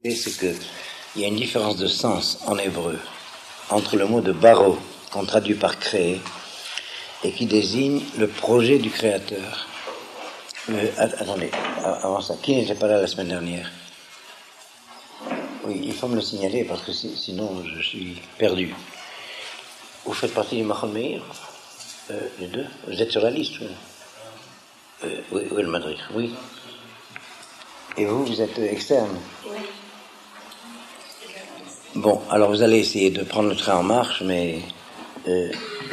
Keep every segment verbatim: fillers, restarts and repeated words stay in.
C'est qu'il y a une différence de sens en hébreu entre le mot de baro, qu'on traduit par créer, et qui désigne le projet du créateur. Euh, attendez, avant ça, qui n'était pas là la semaine dernière? Oui, il faut me le signaler parce que sinon je suis perdu. Vous faites partie du Machon Meir, euh, les deux? Vous êtes sur la liste? Oui, euh, oui, oui, le Madrid, oui. Et vous, vous êtes externe? Oui. Bon, alors vous allez essayer de prendre le train en marche, mais euh,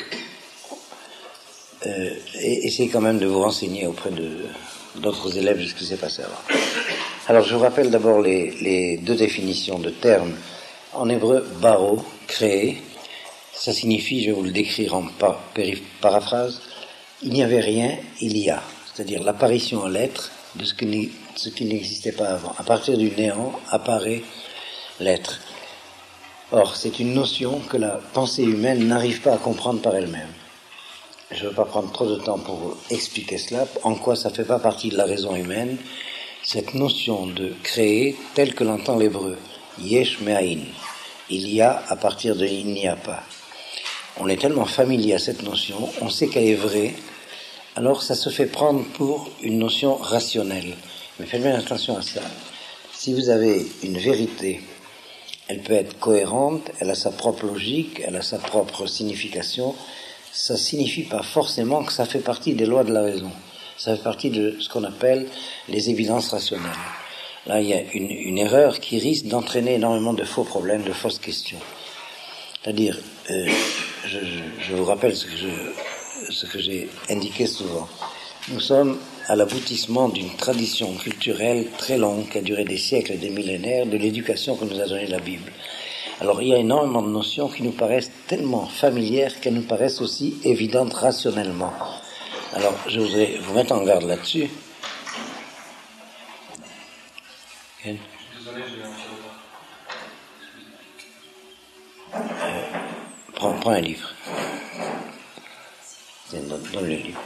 euh, essayez quand même de vous renseigner auprès de d'autres élèves de ce qui s'est passé avant. Alors je vous rappelle d'abord les, les deux définitions de termes. En hébreu, baro, créer, ça signifie, je vais vous le décrire en par, paraphrase, il n'y avait rien, il y a, c'est-à-dire l'apparition à l'être de ce qui, ce qui n'existait pas avant. À partir du néant apparaît l'être. Or, c'est une notion que la pensée humaine n'arrive pas à comprendre par elle-même. Je ne veux pas prendre trop de temps pour vous expliquer cela, en quoi ça ne fait pas partie de la raison humaine, cette notion de créer telle que l'entend l'hébreu, yesh me'ain, il y a à partir de il n'y a pas. On est tellement familier à cette notion, on sait qu'elle est vraie, alors ça se fait prendre pour une notion rationnelle. Mais faites bien attention à ça. Si vous avez une vérité, elle peut être cohérente, elle a sa propre logique, elle a sa propre signification. Ça ne signifie pas forcément que ça fait partie des lois de la raison. Ça fait partie de ce qu'on appelle les évidences rationnelles. Là, il y a une, une erreur qui risque d'entraîner énormément de faux problèmes, de fausses questions. C'est-à-dire, euh, je, je, je vous rappelle ce que, je, ce que j'ai indiqué souvent. Nous sommes à l'aboutissement d'une tradition culturelle très longue qui a duré des siècles et des millénaires de l'éducation que nous a donnée la Bible. Alors il y a énormément de notions qui nous paraissent tellement familières qu'elles nous paraissent aussi évidentes rationnellement. Alors je voudrais vous mettre en garde là-dessus. Désolé, j'ai un euh, prends, prends un livre. Donne, donne le livre.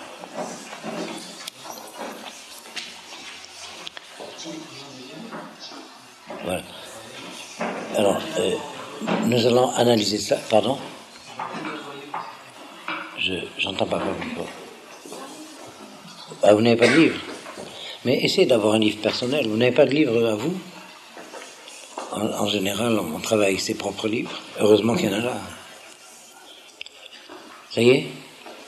Voilà. Alors, euh, nous allons analyser ça. Pardon? Je j'entends pas beaucoup. Ah, vous n'avez pas de livre? Mais essayez d'avoir un livre personnel. Vous n'avez pas de livre à vous? En, en général, on travaille avec ses propres livres. Heureusement qu'il y en a là. Ça y est?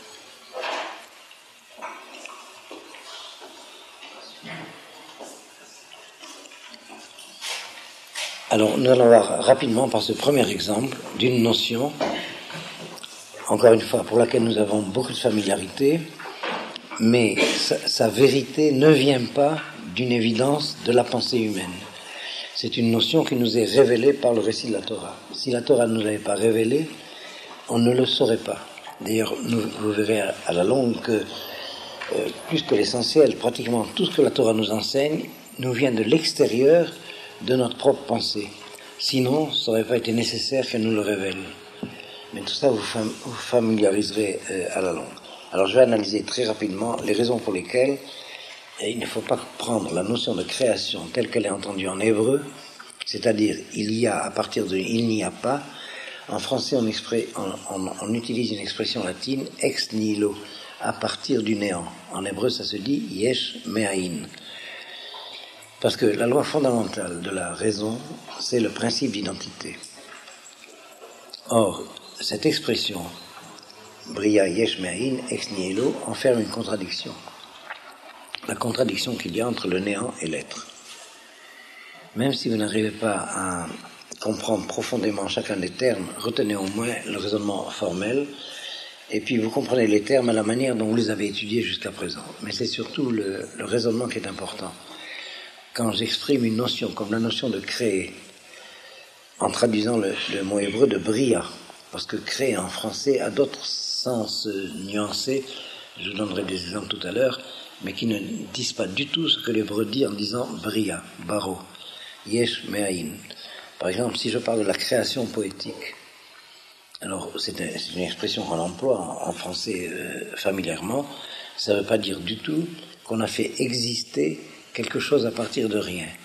Alors, nous allons voir rapidement par ce premier exemple d'une notion, encore une fois, pour laquelle nous avons beaucoup de familiarité, mais sa, sa vérité ne vient pas d'une évidence de la pensée humaine. C'est une notion qui nous est révélée par le récit de la Torah. Si la Torah ne nous l'avait pas révélée, on ne le saurait pas. D'ailleurs, nous, vous verrez à, à la longue que, euh, plus que l'essentiel, pratiquement tout ce que la Torah nous enseigne, nous vient de l'extérieur de notre propre pensée. Sinon, ça n'aurait pas été nécessaire qu'elle nous le révèle. Mais tout ça, vous, fam- vous familiariserez euh, à la longue. Alors, je vais analyser très rapidement les raisons pour lesquelles et il ne faut pas prendre la notion de création telle qu'elle est entendue en hébreu, c'est-à-dire il y a à partir de il n'y a pas. En français, on, exprès, on, on, on utilise une expression latine ex nihilo, à partir du néant. En hébreu, ça se dit yesh me'ain. Parce que la loi fondamentale de la raison, c'est le principe d'identité. Or, cette expression, Bria yesh me'ain, ex nihilo, enferme une contradiction. La contradiction qu'il y a entre le néant et l'être. Même si vous n'arrivez pas à comprendre profondément chacun des termes, retenez au moins le raisonnement formel, et puis vous comprenez les termes à la manière dont vous les avez étudiés jusqu'à présent. Mais c'est surtout le, le raisonnement qui est important. Quand j'exprime une notion comme la notion de créer, en traduisant le, le mot hébreu de bria, parce que créer en français a d'autres sens euh, nuancés, je vous donnerai des exemples tout à l'heure, mais qui ne disent pas du tout ce que l'hébreu dit en disant bria, baro, yesh me'ain. Par exemple, si je parle de la création poétique, alors c'est, un, c'est une expression qu'on emploie en, en français euh, familièrement, ça ne veut pas dire du tout qu'on a fait exister quelque chose à partir de rien.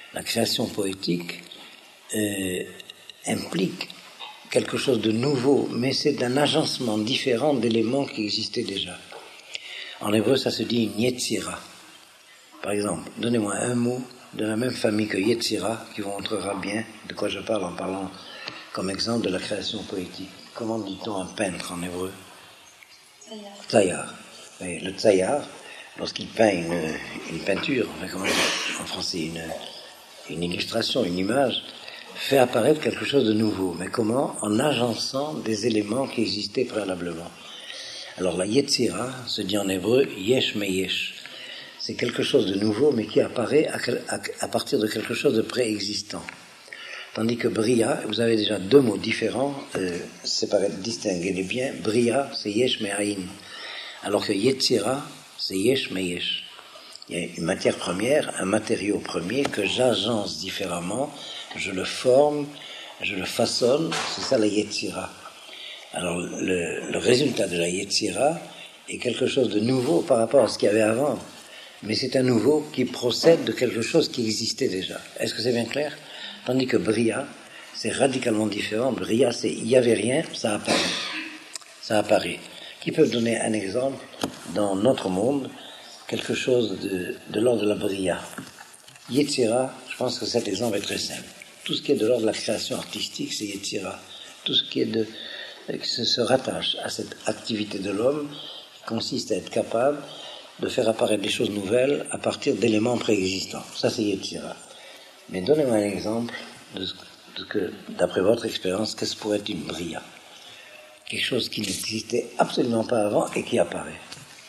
La création poétique euh, implique quelque chose de nouveau, mais c'est d'un agencement différent d'éléments qui existaient déjà. En hébreu, ça se dit une yetzira. Par exemple, donnez-moi un mot de la même famille que yetzira qui vous montrera bien de quoi je parle en parlant comme exemple de la création poétique. Comment dit-on un peintre en hébreu? Tzayar. Oui, le tzayar, lorsqu'il peint une, une peinture, enfin, comment dire, en français, une, une illustration, une image, fait apparaître quelque chose de nouveau. Mais comment? En agençant des éléments qui existaient préalablement. Alors la yetzira se dit en hébreu yesh me yesh. C'est quelque chose de nouveau, mais qui apparaît à, à, à partir de quelque chose de préexistant. Tandis que bria, vous avez déjà deux mots différents, euh, séparés, distinguez-les bien. Bria, c'est yesh me haïn. Alors que yetzira, c'est yesh me yesh. Il y a une matière première, un matériau premier que j'agence différemment, je le forme, je le façonne, c'est ça la yetzira. Alors le, le résultat de la yetzira est quelque chose de nouveau par rapport à ce qu'il y avait avant, mais c'est un nouveau qui procède de quelque chose qui existait déjà. Est-ce que c'est bien clair? Tandis que bria, c'est radicalement différent. Bria, c'est il n'y avait rien, ça apparaît. Ça apparaît. Qui peut donner un exemple dans notre monde, quelque chose de, de l'ordre de la bria? Yetzira, je pense que cet exemple est très simple. Tout ce qui est de l'ordre de la création artistique, c'est yetzira. Tout ce qui est de, qui se, se rattache à cette activité de l'homme, qui consiste à être capable de faire apparaître des choses nouvelles à partir d'éléments préexistants. Ça, c'est yetzira. Mais donnez-moi un exemple de ce, de que, d'après votre expérience, qu'est-ce que pourrait être une bria? Quelque chose qui n'existait absolument pas avant et qui apparaît.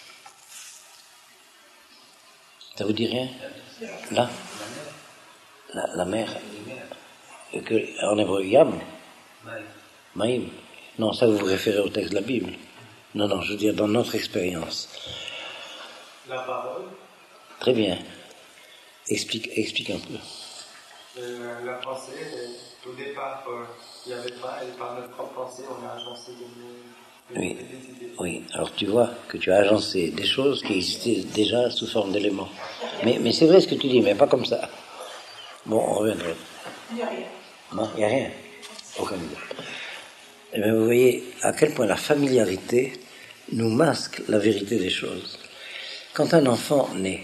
Ça vous dit rien? Là? La, la mer. Que, en hébreu, yam? Maïm. Non, ça vous vous référez au texte de la Bible. Non, non, je veux dire dans notre expérience. La parole. Très bien. Explique, explique un peu. Euh, la pensée, au départ, euh, il n'y avait pas, et par notre propre pensée, on a agencé des, des, oui. des idées. Oui, alors tu vois que tu as agencé des choses qui existaient déjà sous forme d'éléments. Mais, mais c'est vrai ce que tu dis, mais pas comme ça. Bon, on reviendra. Il n'y a rien. Non, il n'y a rien. Aucun idée. Eh bien, vous voyez à quel point la familiarité nous masque la vérité des choses. Quand un enfant naît,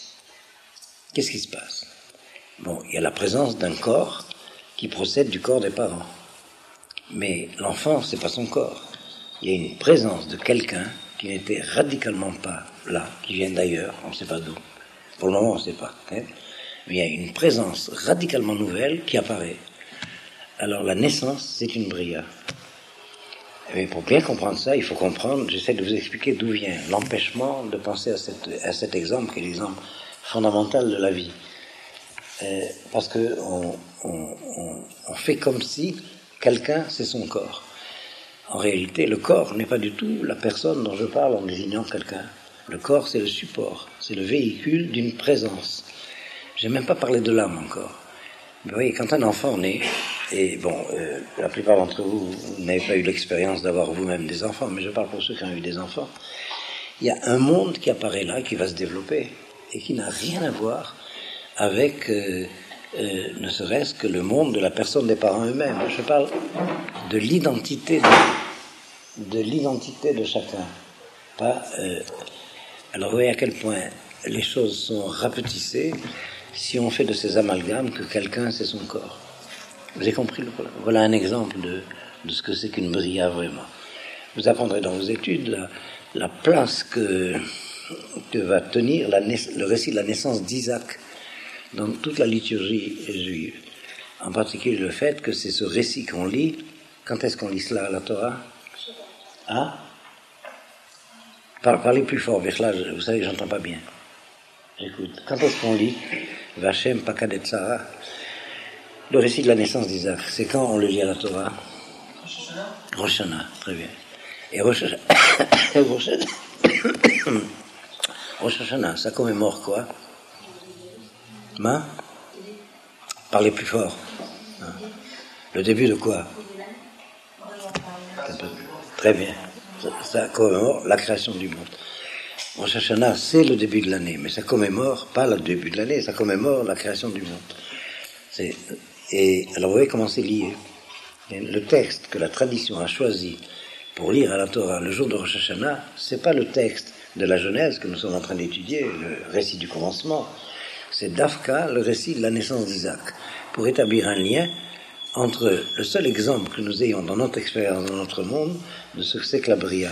qu'est-ce qui se passe? Bon, il y a la présence d'un corps qui procède du corps des parents. Mais l'enfant, c'est pas son corps. Il y a une présence de quelqu'un qui n'était radicalement pas là, qui vient d'ailleurs, on ne sait pas d'où. Pour le moment, on ne sait pas. Hein? Mais il y a une présence radicalement nouvelle qui apparaît. Alors la naissance, c'est une bria. Mais pour bien comprendre ça, il faut comprendre, j'essaie de vous expliquer d'où vient l'empêchement de penser à, cette, à cet exemple, qui est l'exemple fondamental de la vie. Euh, parce que on, on, on, on fait comme si quelqu'un, c'est son corps. En réalité, le corps n'est pas du tout la personne dont je parle en désignant quelqu'un. Le corps, c'est le support, c'est le véhicule d'une présence. Je n'ai même pas parlé de l'âme encore. Mais vous voyez, quand un enfant naît, et bon, euh, la plupart d'entre vous, vous n'avez pas eu l'expérience d'avoir vous-même des enfants, mais je parle pour ceux qui ont eu des enfants, il y a un monde qui apparaît là, qui va se développer, et qui n'a rien à voir avec, euh, euh, ne serait-ce que le monde de la personne des parents eux-mêmes. Je parle de l'identité de, de l'identité de chacun. Pas, euh, alors vous voyez à quel point les choses sont rapetissées si on fait de ces amalgames que quelqu'un c'est son corps. Vous avez compris? Voilà un exemple de, de ce que c'est qu'une bria vraiment. Vous apprendrez dans vos études la, la place que, que va tenir la, le récit de la naissance d'Isaac dans toute la liturgie juive. En particulier le fait que c'est ce récit qu'on lit. Quand est-ce qu'on lit cela à la Torah? Ah? Parlez plus fort, Birla, vous savez que j'entends pas bien. J'écoute. Quand est-ce qu'on lit Vachem Pakadet Sarah, le récit de la naissance d'Isaac? C'est quand on le lit à la Torah? Rosh Hashanah. Rosh Hashanah, très bien. Et Rosh Hashanah, Rosh Hashanah, ça commémore quoi? Ma? Parlez plus fort. Le début de quoi? Très bien. Ça, ça commémore la création du monde. Rosh Hashanah, c'est le début de l'année, mais ça commémore pas le début de l'année, ça commémore la création du monde. C'est, et alors vous voyez comment c'est lié. Et le texte que la tradition a choisi pour lire à la Torah le jour de Rosh Hashanah, c'est pas le texte de la Genèse que nous sommes en train d'étudier, le récit du commencement, c'est Dafka, le récit de la naissance d'Isaac, pour établir un lien entre le seul exemple que nous ayons dans notre expérience, dans notre monde, de ce que c'est que la Bria.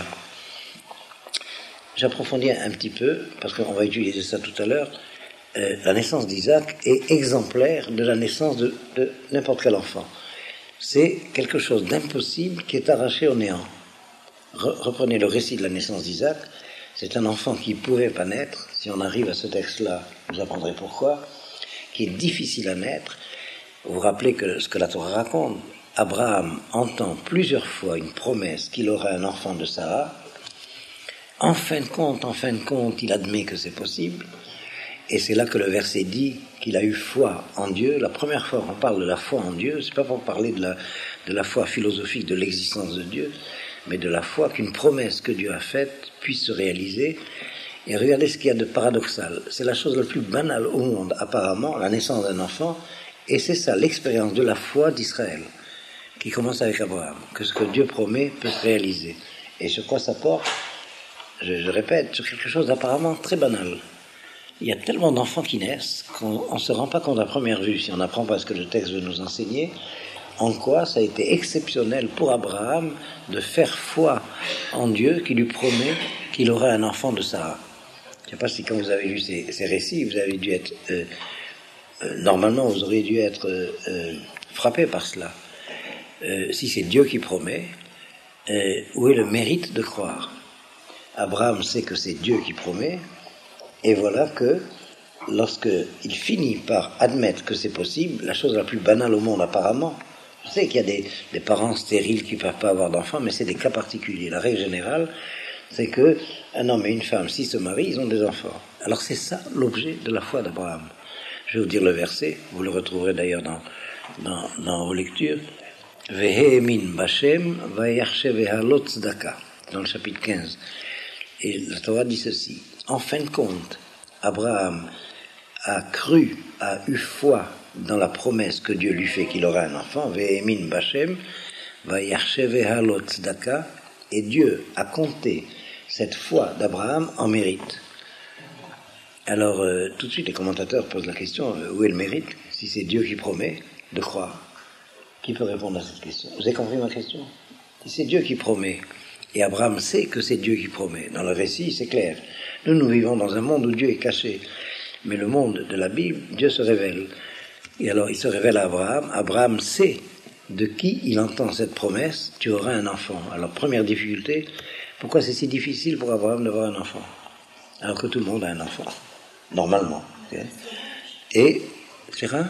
J'approfondis un petit peu, parce qu'on va utiliser ça tout à l'heure. Euh, la naissance d'Isaac est exemplaire de la naissance de, de n'importe quel enfant. C'est quelque chose d'impossible qui est arraché au néant. Re- reprenez le récit de la naissance d'Isaac. C'est un enfant qui ne pouvait pas naître. Si on arrive à ce texte-là, vous apprendrez pourquoi. Qui est difficile à naître. Vous vous rappelez que ce que la Torah raconte. Abraham entend plusieurs fois une promesse qu'il aura un enfant de Sarah. En fin de compte, en fin de compte, il admet que c'est possible. Et c'est là que le verset dit qu'il a eu foi en Dieu. La première fois qu'on parle de la foi en Dieu, c'est pas pour parler de la, de la foi philosophique de l'existence de Dieu, mais de la foi qu'une promesse que Dieu a faite puisse se réaliser. Et regardez ce qu'il y a de paradoxal. C'est la chose la plus banale au monde, apparemment, la naissance d'un enfant. Et c'est ça, l'expérience de la foi d'Israël, qui commence avec Abraham, que ce que Dieu promet peut se réaliser. Et sur quoi ça porte ? Je, je répète, sur quelque chose d'apparemment très banal. Il y a tellement d'enfants qui naissent qu'on ne se rend pas compte à première vue, si on n'apprend pas ce que le texte veut nous enseigner, en quoi ça a été exceptionnel pour Abraham de faire foi en Dieu qui lui promet qu'il aurait un enfant de Sarah. Je ne sais pas si quand vous avez lu ces, ces récits, vous avez dû être... Euh, euh, normalement, vous auriez dû être euh, euh, frappé par cela. Euh, si c'est Dieu qui promet, euh, où est le mérite de croire ? Abraham sait que c'est Dieu qui promet, et voilà que lorsqu'il finit par admettre que c'est possible, la chose la plus banale au monde apparemment, je sais qu'il y a des, des parents stériles qui ne peuvent pas avoir d'enfants, mais c'est des cas particuliers. La règle générale, c'est que un homme et une femme, s'ils se marient, ils ont des enfants. Alors c'est ça l'objet de la foi d'Abraham. Je vais vous dire le verset, vous le retrouverez d'ailleurs dans, dans, dans vos lectures. Vehemin Bashem vayarshe vehalot tzedaka, dans le chapitre quinze. Et la Torah dit ceci. En fin de compte, Abraham a cru, a eu foi dans la promesse que Dieu lui fait qu'il aura un enfant, Vehemin Bashem, vayarshe vehalot tzedaka, et Dieu a compté cette foi d'Abraham en mérite. Alors, euh, tout de suite, les commentateurs posent la question, euh, où est le mérite, si c'est Dieu qui promet de croire? Qui peut répondre à cette question? Vous avez compris ma question? Si c'est Dieu qui promet, et Abraham sait que c'est Dieu qui promet. Dans le récit, c'est clair. Nous, nous vivons dans un monde où Dieu est caché. Mais le monde de la Bible, Dieu se révèle. Et alors, il se révèle à Abraham. Abraham sait de qui il entend cette promesse. Tu auras un enfant. Alors, première difficulté, pourquoi c'est si difficile pour Abraham d'avoir un enfant? Alors que tout le monde a un enfant. Normalement. Okay. Et, c'est rien?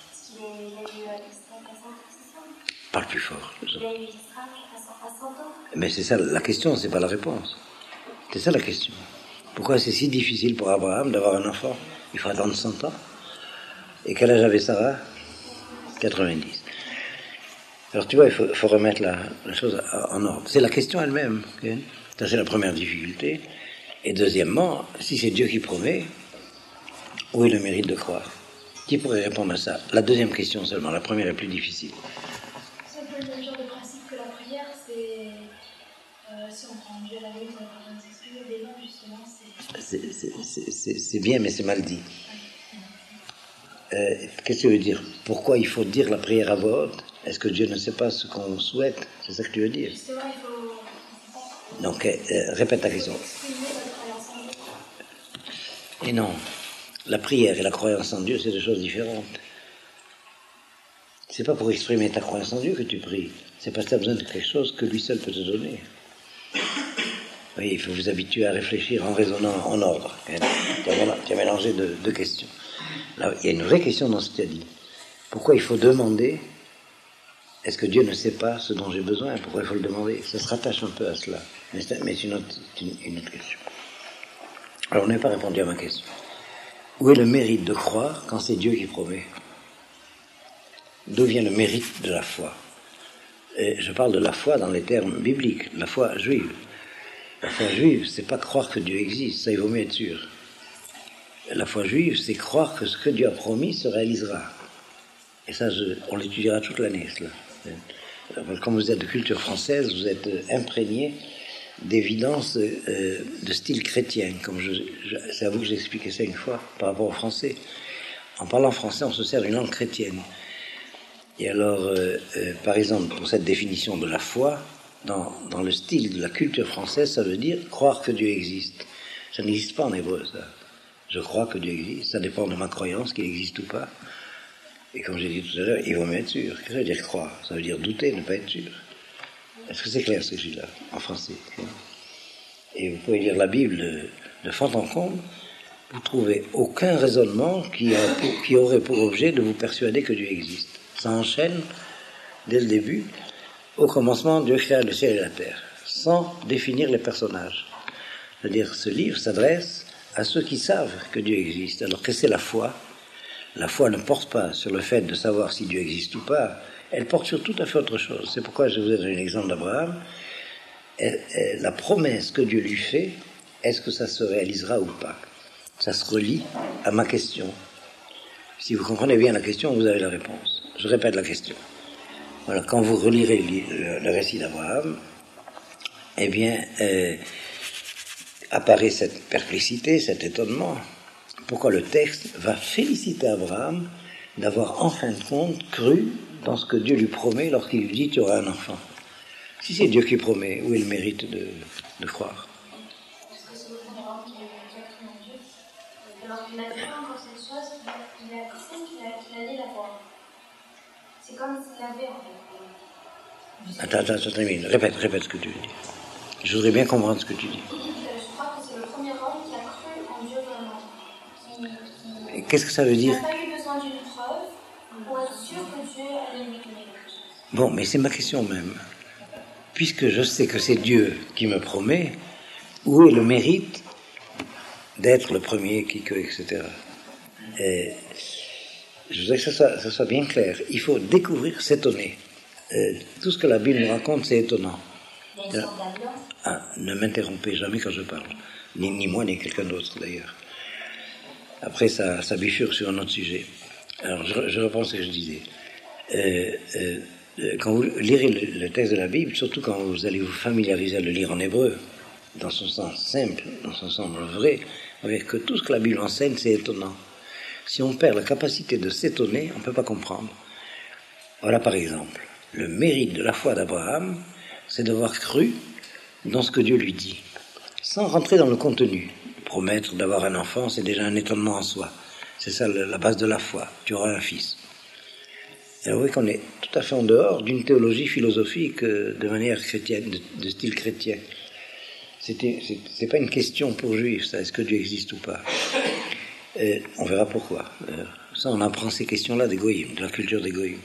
Parle plus fort. Mais c'est ça la question, c'est pas la réponse. C'est ça la question. Pourquoi c'est si difficile pour Abraham d'avoir un enfant? Il faut attendre cent ans. Et quel âge avait Sarah? quatre-vingt-dix. Alors tu vois, il faut, faut remettre la, la chose en ordre. C'est la question elle-même. Okay? Ça, c'est la première difficulté. Et deuxièmement, si c'est Dieu qui promet, où est le mérite de croire? Qui pourrait répondre à ça? La deuxième question seulement, la première est plus difficile. C'est un peu le même genre de principe que la prière, c'est... Euh, si on prend Dieu à la limite, on va pas s'exprimer des noms, justement, c'est... C'est, c'est, c'est, c'est, c'est bien, mais c'est mal dit. Euh, qu'est-ce que tu veux dire? Pourquoi il faut dire la prière à voix haute? Est-ce que Dieu ne sait pas ce qu'on souhaite? C'est ça que tu veux dire? Justement, il faut... Donc, euh, répète ta question. Et non, la prière et la croyance en Dieu, c'est deux choses différentes. C'est pas pour exprimer ta croyance en Dieu que tu pries. C'est parce que tu as besoin de quelque chose que lui seul peut te donner. Oui, il faut vous habituer à réfléchir en raisonnant en ordre. Tu as mélangé deux, deux questions. Là, il y a une vraie question dans ce que tu as dit. Pourquoi il faut demander? Est-ce que Dieu ne sait pas ce dont j'ai besoin? Pourquoi il faut le demander? Ça se rattache un peu à cela. Mais c'est, mais c'est une, autre, une, une autre question. Alors, on n'a pas répondu à ma question. Où est le mérite de croire quand c'est Dieu qui promet? D'où vient le mérite de la foi? Et je parle de la foi dans les termes bibliques, la foi juive. La foi juive, c'est pas croire que Dieu existe, ça il vaut mieux être sûr. La foi juive, c'est croire que ce que Dieu a promis se réalisera. Et ça, je, on l'étudiera toute l'année, cela. Comme vous êtes de culture française, vous êtes imprégné d'évidence euh, de style chrétien. Comme je, je, c'est à vous que j'ai expliqué ça une fois par rapport au français. En parlant français, on se sert d'une langue chrétienne. Et alors, euh, euh, par exemple, pour cette définition de la foi, dans, dans le style de la culture française, ça veut dire croire que Dieu existe. Ça n'existe pas en hébreu, ça. Je crois que Dieu existe. Ça dépend de ma croyance qu'il existe ou pas. Et comme j'ai dit tout à l'heure, il vaut mieux être sûr. Qu'est-ce que ça veut dire croire? Ça veut dire douter, ne pas être sûr. Est-ce que c'est clair ce que je dis là, en français? Et vous pouvez lire la Bible de, de fond en comble, vous trouvez aucun raisonnement qui, a pour, qui aurait pour objet de vous persuader que Dieu existe. Ça enchaîne, dès le début, au commencement, Dieu créa le ciel et la terre, sans définir les personnages. C'est-à-dire, ce livre s'adresse à ceux qui savent que Dieu existe. Alors que c'est la foi? La foi ne porte pas sur le fait de savoir si Dieu existe ou pas, elle porte sur tout à fait autre chose. C'est pourquoi je vous ai donné l'exemple d'Abraham. La promesse que Dieu lui fait, est-ce que ça se réalisera ou pas? Ça se relie à ma question. Si vous comprenez bien la question, vous avez la réponse. Je répète la question. Voilà, quand vous relirez le, le récit d'Abraham, eh bien, euh, apparaît cette perplexité, cet étonnement. Pourquoi le texte va féliciter Abraham d'avoir en fin de compte cru dans ce que Dieu lui promet lorsqu'il lui dit tu auras un enfant. Si c'est Dieu qui promet, où est le mérite de, de croire? Parce que c'est le premier homme qui a cru en Dieu. Alors qu'il a cru en cette chose, il a cru qu'il allait l'avoir. C'est comme s'il l'avait en fait. Attends, attends, attends, termine. Répète, répète ce que tu dis. Je voudrais bien comprendre ce que tu dis. Je crois que c'est le premier homme qui a cru en Dieu vraiment. Qui, qui, Qu'est-ce que ça veut dire? Il n'a pas eu besoin d'une preuve pour être sûr que Dieu allait lui donner quelque chose. Bon, mais c'est ma question même. Puisque je sais que c'est Dieu qui me promet, où est le mérite d'être le premier qui que, et cetera. Et je voudrais que ça soit, ça soit bien clair. Il faut découvrir, s'étonner. Euh, tout ce que la Bible nous raconte, c'est étonnant. Euh, ah, ne m'interrompez jamais quand je parle. Ni, ni moi, ni quelqu'un d'autre d'ailleurs. Après, ça, ça bifurque sur un autre sujet. Alors, je, je reprends ce que je disais. Euh, euh, quand vous lirez le, le texte de la Bible, surtout quand vous allez vous familiariser à le lire en hébreu, dans son sens simple, dans son sens vrai, vous verrez que tout ce que la Bible enseigne, c'est étonnant. Si on perd la capacité de s'étonner, on ne peut pas comprendre. Voilà par exemple, le mérite de la foi d'Abraham, c'est d'avoir cru dans ce que Dieu lui dit, sans rentrer dans le contenu. Promettre d'avoir un enfant, c'est déjà un étonnement en soi. C'est ça la base de la foi. Tu auras un fils. Et vous voyez qu'on est tout à fait en dehors d'une théologie philosophique de manière chrétienne, de, de style chrétien. C'était, c'est, c'est pas une question pour juifs, ça. Est-ce que Dieu existe ou pas? Et on verra pourquoi. Euh, ça, on apprend ces questions-là des goïms, de la culture des goïms.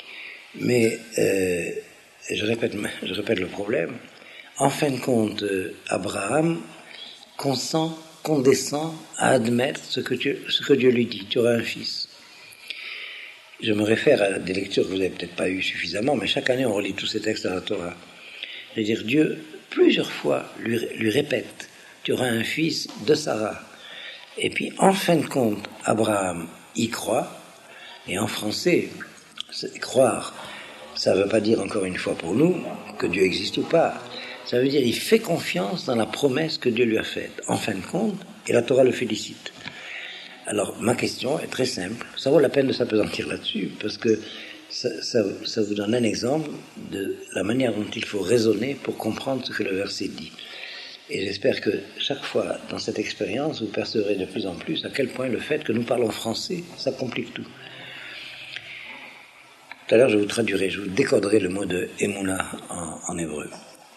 Mais euh, je répète, je répète le problème. En fin de compte, euh, Abraham consent, condescend à admettre ce que, Dieu, ce que Dieu lui dit. Tu auras un fils. Je me réfère à des lectures que vous n'avez peut-être pas eues suffisamment, mais chaque année on relit tous ces textes à la Torah. C'est-à-dire Dieu, plusieurs fois, lui, lui répète, tu auras un fils de Sarah. Et puis, en fin de compte, Abraham y croit, et en français, croire, ça ne veut pas dire, encore une fois pour nous, que Dieu existe ou pas. Ça veut dire il fait confiance dans la promesse que Dieu lui a faite, en fin de compte, et la Torah le félicite. Alors, ma question est très simple. Ça vaut la peine de s'apesantir là-dessus, parce que ça, ça, ça vous donne un exemple de la manière dont il faut raisonner pour comprendre ce que le verset dit. Et j'espère que chaque fois, dans cette expérience, vous percevrez de plus en plus à quel point le fait que nous parlons français, ça complique tout. Tout à l'heure, je vous traduirai, je vous décoderai le mot de « émouna » en, en hébreu.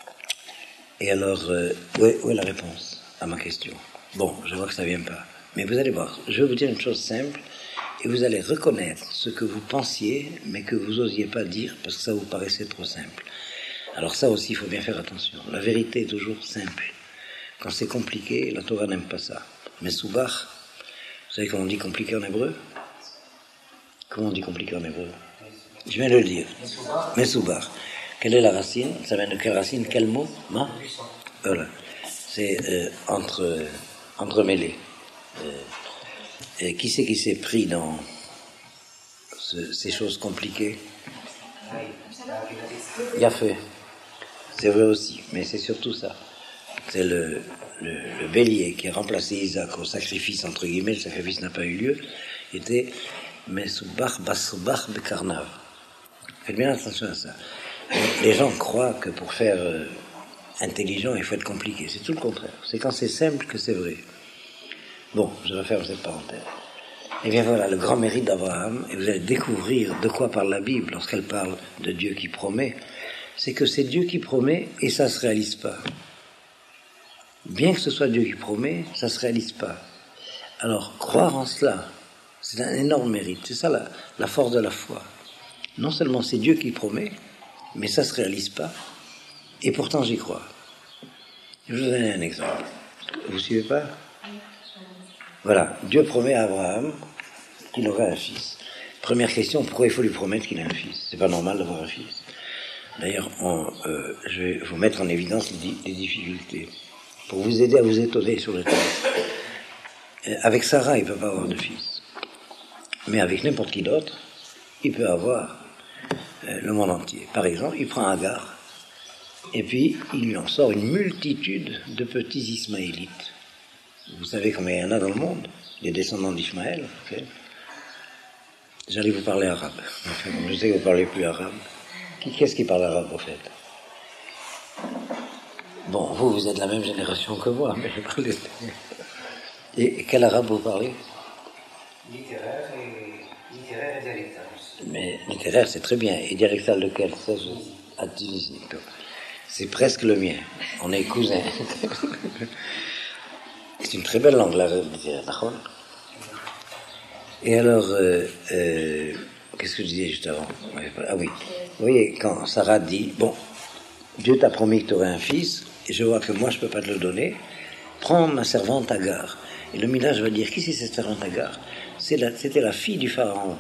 Et alors, euh, où, est, où est la réponse à ma question? Bon, je vois que ça ne vient pas. Mais vous allez voir, je vais vous dire une chose simple, et vous allez reconnaître ce que vous pensiez, mais que vous n'osiez pas dire, parce que ça vous paraissait trop simple. Alors ça aussi, il faut bien faire attention. La vérité est toujours simple. Quand c'est compliqué, la Torah n'aime pas ça. Mais Soubach, vous savez comment on dit compliqué en hébreu? Comment on dit compliqué en hébreu? Je viens de le dire. Mais Soubach. Quelle est la racine? Ça vient de quelle racine? Quel mot? Ma? Voilà. c'est euh, entre, entremêlé. Euh, et qui c'est qui s'est pris dans ce, ces choses compliquées? Il a fait. C'est vrai aussi, mais c'est surtout ça. C'est le, le, le bélier qui a remplacé Isaac au sacrifice, entre guillemets, le sacrifice n'a pas eu lieu, il était Mesubach Basubach Bekarnav. Faites bien attention à ça. Les gens croient que pour faire euh, intelligent, il faut être compliqué. C'est tout le contraire. C'est quand c'est simple que c'est vrai. Bon, je referme cette parenthèse. Et bien voilà, le grand mérite d'Abraham, et vous allez découvrir de quoi parle la Bible lorsqu'elle parle de Dieu qui promet, c'est que c'est Dieu qui promet et ça ne se réalise pas. Bien que ce soit Dieu qui promet, ça ne se réalise pas. Alors, croire en cela, c'est un énorme mérite. C'est ça la, la force de la foi. Non seulement c'est Dieu qui promet, mais ça ne se réalise pas, et pourtant j'y crois. Je vais vous donner un exemple. Vous ne suivez pas? Voilà, Dieu promet à Abraham qu'il aura un fils. Première question, pourquoi il faut lui promettre qu'il a un fils? C'est pas normal d'avoir un fils. D'ailleurs, on, euh, je vais vous mettre en évidence les, les difficultés, pour vous aider à vous étonner sur le texte. Euh, avec Sarah, il ne peut pas avoir de fils. Mais avec n'importe qui d'autre, il peut avoir euh, le monde entier. Par exemple, il prend Agar, et puis il lui en sort une multitude de petits Ismaélites. Vous savez combien il y en a dans le monde, les descendants d'Ismaël. Okay. J'allais vous parler arabe. Je sais que vous ne parlez plus arabe. Qui, qu'est-ce qui parle arabe, au fait? Bon, vous, vous êtes de la même génération que moi, mais je parle... Et, et quel arabe vous parlez? Littéraire et, littéraire et dialectal. Mais littéraire, c'est très bien. Et dialectal lequel? Ça, je... À Tunisie. C'est presque le mien. On est cousins. C'est une très belle langue, l'arabe, d'accord? Et alors, euh, euh, qu'est-ce que je disais juste avant? Ah oui, vous voyez, quand Sarah dit, bon, Dieu t'a promis que tu aurais un fils, et je vois que moi je ne peux pas te le donner, prends ma servante Agar. Et le Midrash va dire, qui c'est cette servante Agar? C'est la, c'était la fille du pharaon.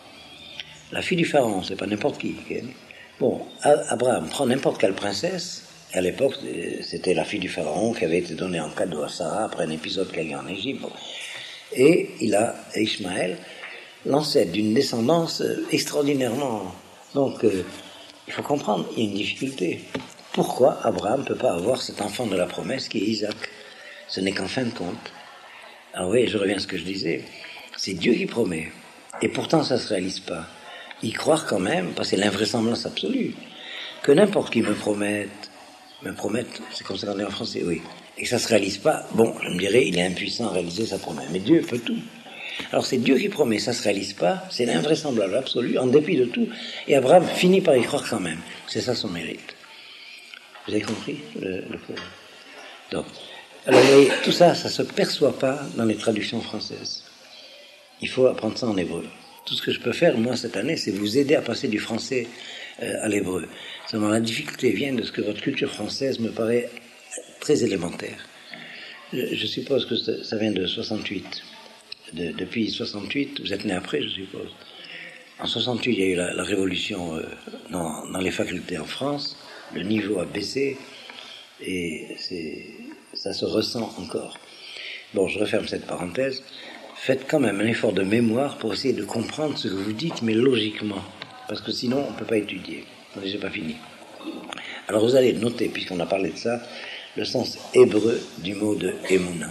La fille du pharaon, c'est pas n'importe qui. Okay? Bon, Abraham prend n'importe quelle princesse. À l'époque, c'était la fille du pharaon qui avait été donnée en cadeau à Sarah après un épisode qu'elle a eu en Égypte. Bon. Et il a Ishmaël, l'ancêtre d'une descendance extraordinairement... Donc, euh, il faut comprendre, il y a une difficulté. Pourquoi Abraham ne peut pas avoir cet enfant de la promesse qui est Isaac? Ce n'est qu'en fin de compte. Alors oui, je reviens à ce que je disais. C'est Dieu qui promet. Et pourtant, ça ne se réalise pas. Y croire quand même, parce que c'est l'invraisemblance absolue. Que n'importe qui me promette, me promette, c'est comme ça qu'on dit en français, oui, et que ça ne se réalise pas, bon, je me dirais, il est impuissant à réaliser sa promesse. Mais Dieu peut tout. Alors c'est Dieu qui promet, ça ne se réalise pas, c'est l'invraisemblable absolu, en dépit de tout. Et Abraham finit par y croire quand même. C'est ça son mérite. Vous avez compris le, le Donc, alors vous voyez, tout ça, ça ne se perçoit pas dans les traductions françaises. Il faut apprendre ça en hébreu. Tout ce que je peux faire, moi, cette année, c'est vous aider à passer du français euh, à l'hébreu. Seulement, la difficulté vient de ce que votre culture française me paraît très élémentaire. Je, je suppose que ça, ça vient de soixante-huit. De, depuis soixante-huit, vous êtes né après, je suppose. En soixante-huit, il y a eu la, la révolution euh, dans, dans les facultés en France. Le niveau a baissé et c'est, ça se ressent encore. Bon, je referme cette parenthèse. Faites quand même un effort de mémoire pour essayer de comprendre ce que vous dites, mais logiquement. Parce que sinon, on ne peut pas étudier. Non, j'ai pas fini. Alors vous allez noter, puisqu'on a parlé de ça, le sens hébreu du mot de Emouna.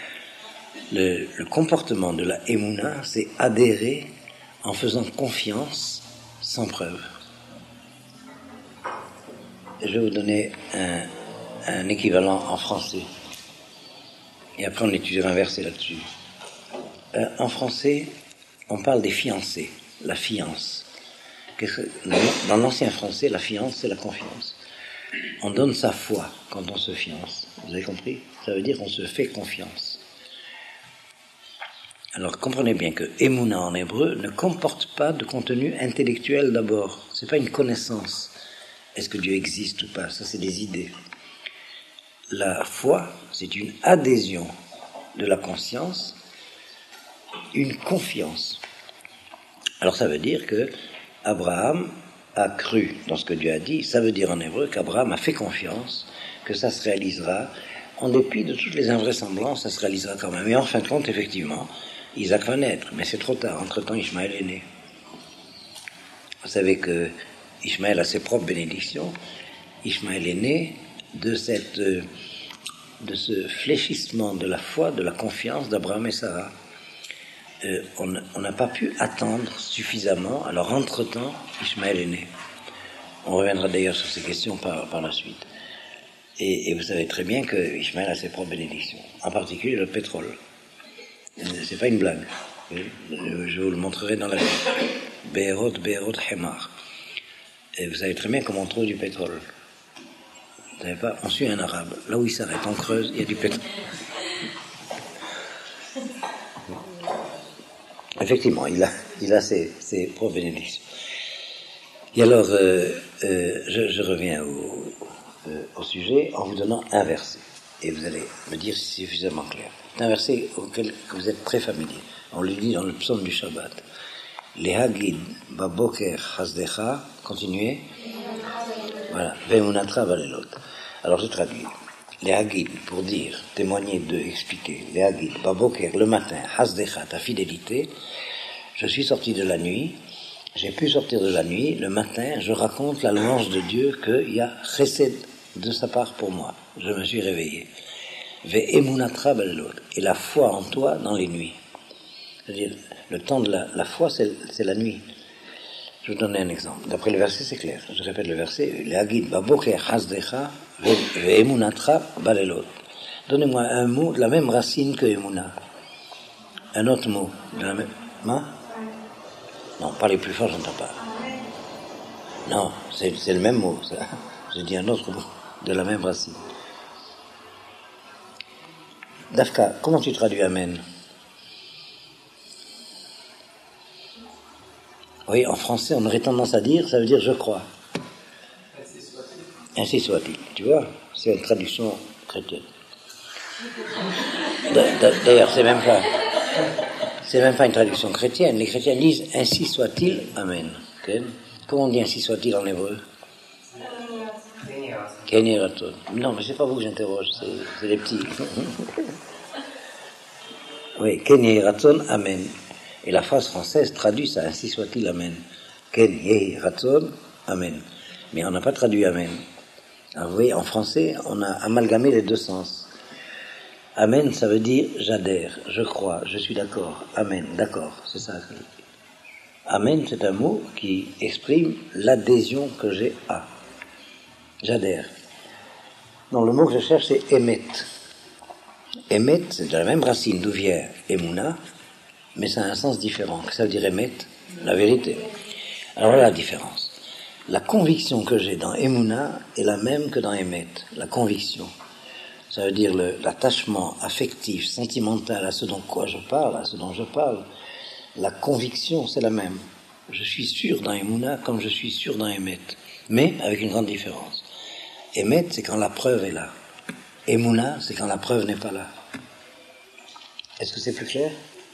Le, le comportement de la Emouna, c'est adhérer en faisant confiance sans preuve. Je vais vous donner un, un équivalent en français. Et après, on étudiera un verset là-dessus. Euh, en français, on parle des fiancés, la fiance. Qu'est-ce que, dans l'ancien français, la fiance, c'est la confiance. On donne sa foi quand on se fiance. Vous avez compris? Ça veut dire qu'on se fait confiance. Alors, comprenez bien que Emouna en hébreu ne comporte pas de contenu intellectuel d'abord. C'est pas une connaissance. Est-ce que Dieu existe ou pas? Ça, c'est des idées. La foi, c'est une adhésion de la conscience, une confiance. Alors, ça veut dire que Abraham a cru dans ce que Dieu a dit. Ça veut dire en hébreu qu'Abraham a fait confiance que ça se réalisera en dépit de toutes les invraisemblances, ça se réalisera quand même. Et en fin de compte, effectivement, Isaac va naître, mais c'est trop tard. Entre-temps, Ishmaël est né. Vous savez que Ishmaël a ses propres bénédictions. Ishmaël est né de cette, de ce fléchissement de la foi, de la confiance d'Abraham et Sarah. Euh, on n'a pas pu attendre suffisamment. Alors, entre-temps, Ishmaël est né. On reviendra d'ailleurs sur ces questions par, par la suite. Et, et vous savez très bien que Ishmaël a ses propres bénédictions, en particulier le pétrole. C'est pas une blague. Je vous le montrerai dans la vie. Be'erot, Be'erot, Hemar. Et vous savez très bien comment on trouve du pétrole. Vous savez pas, on suit un arabe. Là où il s'arrête, en Creuse, il y a du pétrole. Effectivement, il a, il a ses, ses propres bénédictions. Et alors, euh, euh, je, je reviens au, euh, au sujet en vous donnant un verset. Et vous allez me dire si c'est suffisamment clair. C'est un verset auquel vous êtes très familier. On le lit dans le psaume du Shabbat. Les Hagid, Baboker, Hasdecha, continuez. Voilà. Ve'emunatra valelot. Alors je traduis. Les Hagid, pour dire, témoigner de, expliquer. Les Hagid, Baboker, le matin, Hasdecha, ta fidélité. Je suis sorti de la nuit. J'ai pu sortir de la nuit. Le matin, je raconte la louange de Dieu qu'il y a chesed de sa part pour moi. Je me suis réveillé. Ve'emunatra valelot. Et la foi en toi dans les nuits. C'est-à-dire, le temps de la, la foi, c'est, c'est la nuit. Je vais vous donner un exemple. D'après le verset, c'est clair. Je répète le verset. Le Hagid, Baboker, Hasdecha, Ve'emunatra, Balelot. Donnez-moi un mot de la même racine que Emuna. Un autre mot. De la même... hein? Non, parlez plus fort, j'entends pas. Non, c'est, c'est le même mot. Ça. Je dis un autre mot de la même racine. Dafka, comment tu traduis Amen? Oui, en français, on aurait tendance à dire, ça veut dire je crois. Ainsi soit-il. Ainsi soit-il. Tu vois, c'est une traduction chrétienne. D'ailleurs, c'est même pas, c'est même pas une traduction chrétienne. Les chrétiens disent ainsi soit-il, Amen. Okay? Comment on dit ainsi soit-il en hébreu? Keni Raton. Non, mais c'est pas vous que j'interroge, c'est, c'est les petits. Oui, Keni Raton, Amen. Et la phrase française traduit ça, ainsi soit-il, Amen. Ken Yehi Ratzon, Amen. Mais on n'a pas traduit Amen. Alors vous voyez, en français, on a amalgamé les deux sens. Amen, ça veut dire j'adhère, je crois, je suis d'accord. Amen, d'accord, c'est ça. Amen, c'est un mot qui exprime l'adhésion que j'ai à. J'adhère. Non, le mot que je cherche, c'est émet. Émet, c'est de la même racine d'où vient Emouna, mais ça a un sens différent. Ça veut dire émettre la vérité. Alors voilà la différence. La conviction que j'ai dans Emouna est la même que dans émet. La conviction. Ça veut dire le, l'attachement affectif, sentimental à ce dont quoi je parle, à ce dont je parle. La conviction, c'est la même. Je suis sûr dans Emouna comme je suis sûr dans émet. Mais avec une grande différence. Émet, c'est quand la preuve est là. Emouna, c'est quand la preuve n'est pas là. Est-ce que c'est plus clair?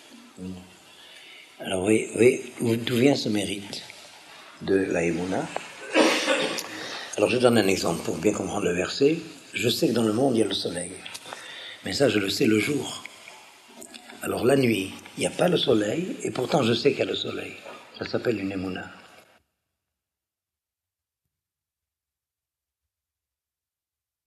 Alors oui, oui, d'où vient ce mérite de la Emouna? Alors je donne un exemple pour bien comprendre le verset. Je sais que dans le monde il y a le soleil, mais ça je le sais le jour. Alors la nuit, il n'y a pas le soleil, et pourtant je sais qu'il y a le soleil. Ça s'appelle une Emouna.